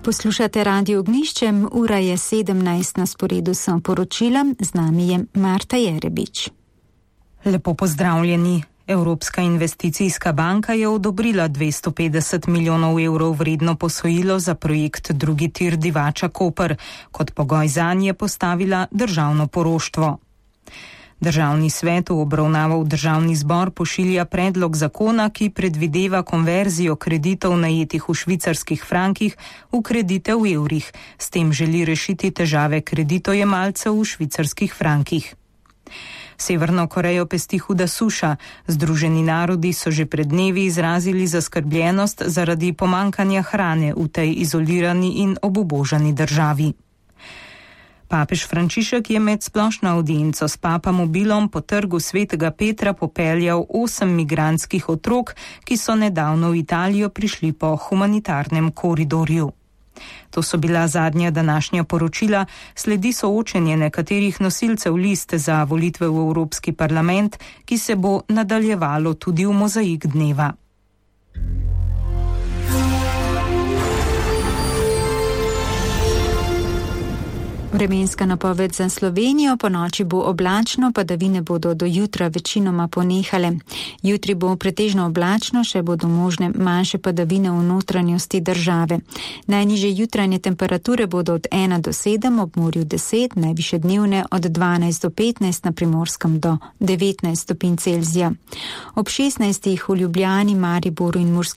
Poslušate Radio Ognjišče, ura je 17, na sporedu so poročila, z nami je Marta Jerebič. Lepo pozdravljeni. Evropska investicijska banka je odobrila 250 milijonov evrov vredno posojilo za projekt drugi tir Divača-Koper. Kot pogoj zanj je postavila državno poroštvo. Državni svet v obravnavo v državni zbor pošilja predlog zakona, ki predvideva konverzijo kreditov najetih v švicarskih frankih v kredite v evrih. S tem želi rešiti težave kreditojemalcev v švicarskih frankih. Severno Korejo pesti huda suša. Združeni narodi so že pred dnevi izrazili zaskrbljenost zaradi pomankanja hrane v tej izolirani in obubožani državi. Papež Frančišek je med splošno avdienco s papamobilom po trgu Svetega Petra popeljal 8 migrantskih otrok, ki so nedavno v Italijo prišli po humanitarnem koridorju. To so bila zadnja današnja poročila, sledi soočenje nekaterih nosilcev liste za volitve v Evropski parlament, ki se bo nadaljevalo tudi v mozaik dneva. Vremenska napoved za Slovenijo: po noči bo oblačno, padavine bodo do jutra večinoma ponehale. Jutri bo pretežno oblačno, še bodo možne manjše padavine v notranjosti države. Najnižje jutranje temperature bodo od 1 do 7, ob morju 10, najvišje dnevne od 12 do 15, na Primorskem do 19 stopinj Celzija. Ob 16 v Ljubljani, Mariboru in Murski